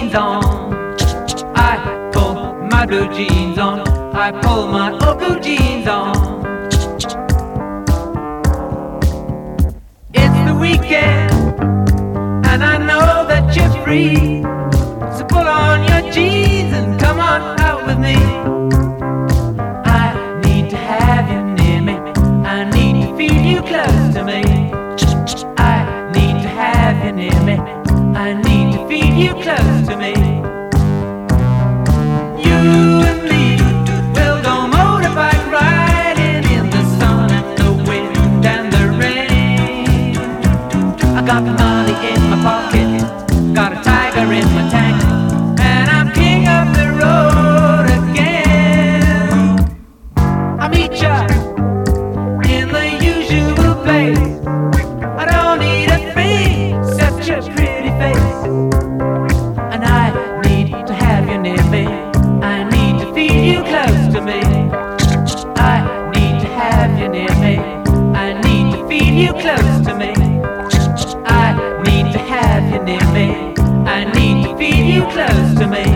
jeans on. I pull my blue jeans on. I pull my old blue jeans on. It's the weekend, and I know that you're free. So pull on your jeans and come on out with me. I need to have you near me. I need to feel you close to me. I need to have you near me. I need to feel you close to me. You and me will go motorbike riding in the sun and the wind and the rain. I got the money in my pocket, got a tiger in my tank, and I'm king of the road again. I meet ya in the usual place. I don't need a thing except your pretty face. And I need to have you near me. I need to feel you close to me. I need to have you near me. I need to feel you close to me. I need to have you near me. I need to feel you close to me.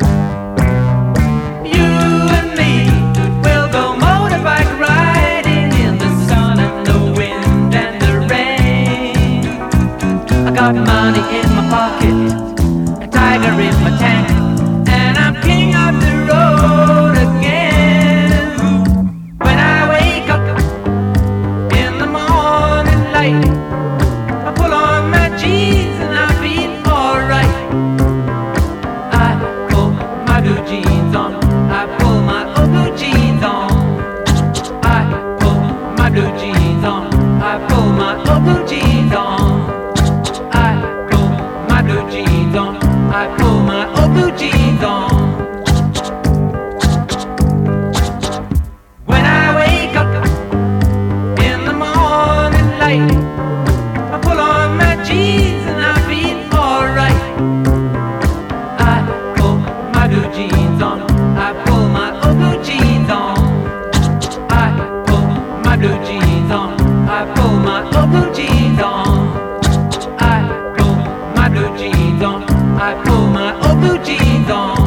You and me will go motorbike riding in the sun and the wind and the rain. I got money in my pocket, a tiger in my tank, and I'm king of the road again. When I wake up in the morning light, I pull on my jeans and I feel alright. I pull my blue jeans on. I pull my old blue jeans on. I pull my blue jeans on. I pull my old blue jeans on. I pull my blue jeans on. I pull my old blue jeans on. When I wake up in the morning light, I pull on my jeans and I feel alright. I pull my blue jeans on. I pull my old blue jeans on. I pull my blue jeans on. I pull my old blue jeans on. I pull my blue jeans on. I pull my old blue jeans on.